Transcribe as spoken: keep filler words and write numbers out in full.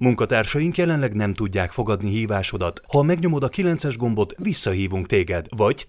Munkatársaink jelenleg nem tudják fogadni hívásodat. Ha megnyomod a kilences gombot, visszahívunk téged, vagy